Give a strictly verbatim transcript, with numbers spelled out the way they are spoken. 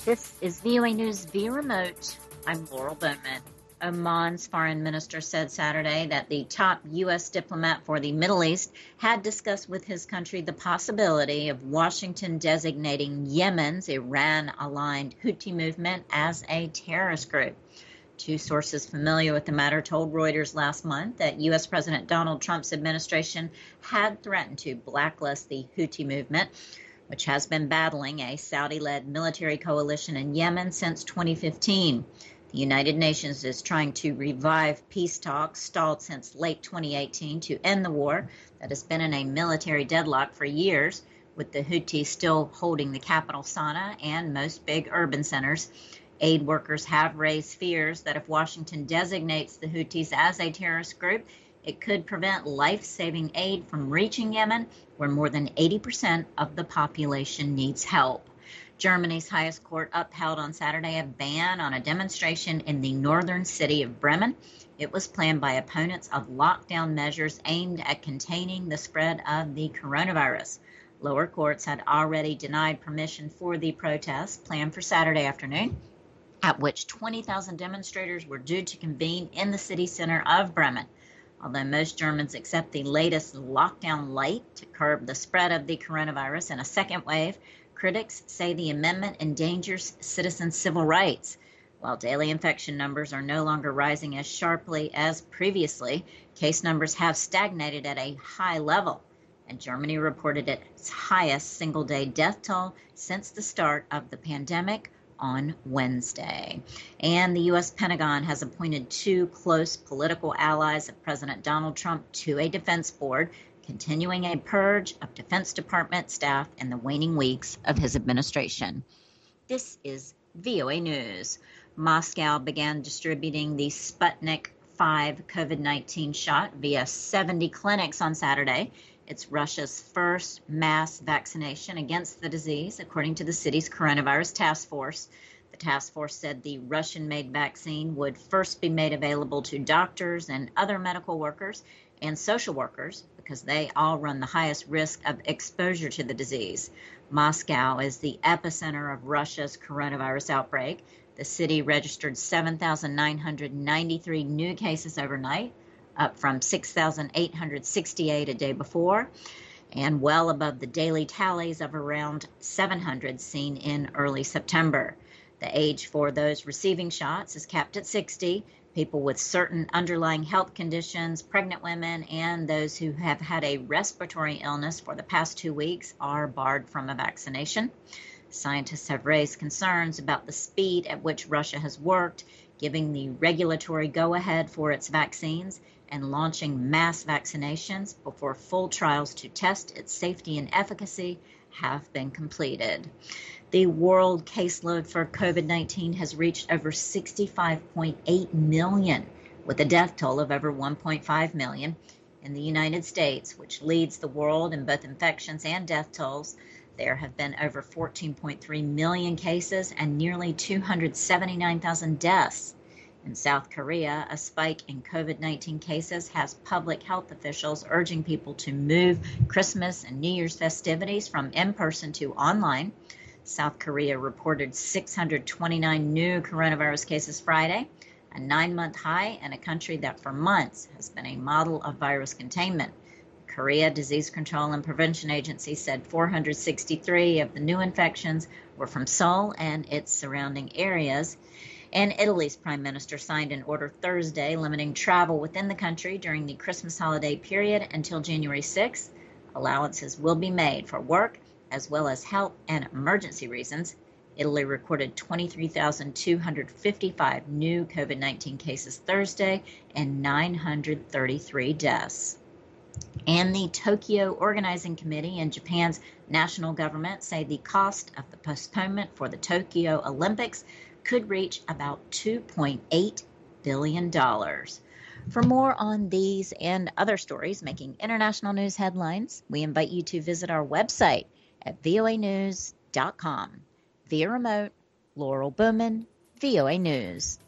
This is V O A News via remote. I'm Laurel Bowman. Oman's foreign minister said Saturday that the top U S diplomat for the Middle East had discussed with his country the possibility of Washington designating Yemen's Iran-aligned Houthi movement as a terrorist group. Two sources familiar with the matter told Reuters last month that U S President Donald Trump's administration had threatened to blacklist the Houthi movement, which has been battling a Saudi-led military coalition in Yemen since twenty fifteen. The United Nations is trying to revive peace talks stalled since late twenty eighteen to end the war that has been in a military deadlock for years, with the Houthis still holding the capital Sana'a and most big urban centers. Aid workers have raised fears that if Washington designates the Houthis as a terrorist group, it could prevent life-saving aid from reaching Yemen, where more than eighty percent of the population needs help. Germany's highest court upheld on Saturday a ban on a demonstration in the northern city of Bremen. It was planned by opponents of lockdown measures aimed at containing the spread of the coronavirus. Lower courts had already denied permission for the protest planned for Saturday afternoon, at which twenty thousand demonstrators were due to convene in the city center of Bremen. Although most Germans accept the latest lockdown light to curb the spread of the coronavirus in a second wave, critics say the amendment endangers citizens' civil rights. While daily infection numbers are no longer rising as sharply as previously, case numbers have stagnated at a high level, and Germany reported its highest single-day death toll since the start of the pandemic on Wednesday. And the U S Pentagon has appointed two close political allies of President Donald Trump to a defense board, continuing a purge of Defense Department staff in the waning weeks of his administration. This is V O A News. Moscow began distributing the Sputnik five COVID nineteen shot via seventy clinics on Saturday. It's Russia's first mass vaccination against the disease, according to the city's coronavirus task force. The task force said the Russian-made vaccine would first be made available to doctors and other medical workers and social workers because they all run the highest risk of exposure to the disease. Moscow is the epicenter of Russia's coronavirus outbreak. The city registered seven thousand nine hundred ninety-three new cases overnight, up from six thousand eight hundred sixty-eight a day before, and well above the daily tallies of around seven hundred seen in early September. The age for those receiving shots is capped at sixty. People with certain underlying health conditions, pregnant women, and those who have had a respiratory illness for the past two weeks are barred from a vaccination. Scientists have raised concerns about the speed at which Russia has worked, giving the regulatory go-ahead for its vaccines and launching mass vaccinations before full trials to test its safety and efficacy have been completed. The world caseload for COVID nineteen has reached over sixty-five point eight million, with a death toll of over one point five million. In the United States, which leads the world in both infections and death tolls, there have been over fourteen point three million cases and nearly two hundred seventy-nine thousand deaths. In South Korea, a spike in COVID nineteen cases has public health officials urging people to move Christmas and New Year's festivities from in-person to online. South Korea reported six hundred twenty-nine new coronavirus cases Friday, a nine-month high in a country that for months has been a model of virus containment. The Korea Disease Control and Prevention Agency said four hundred sixty-three of the new infections were from Seoul and its surrounding areas. And Italy's prime minister signed an order Thursday limiting travel within the country during the Christmas holiday period until January sixth. Allowances will be made for work as well as health and emergency reasons. Italy recorded twenty-three thousand two hundred fifty-five new COVID nineteen cases Thursday and nine hundred thirty-three deaths. And the Tokyo Organizing Committee and Japan's national government say the cost of the postponement for the Tokyo Olympics could reach about two point eight billion dollars. For more on these and other stories making international news headlines, we invite you to visit our website at V O A news dot com. Via remote, Laurel Bowman, V O A News.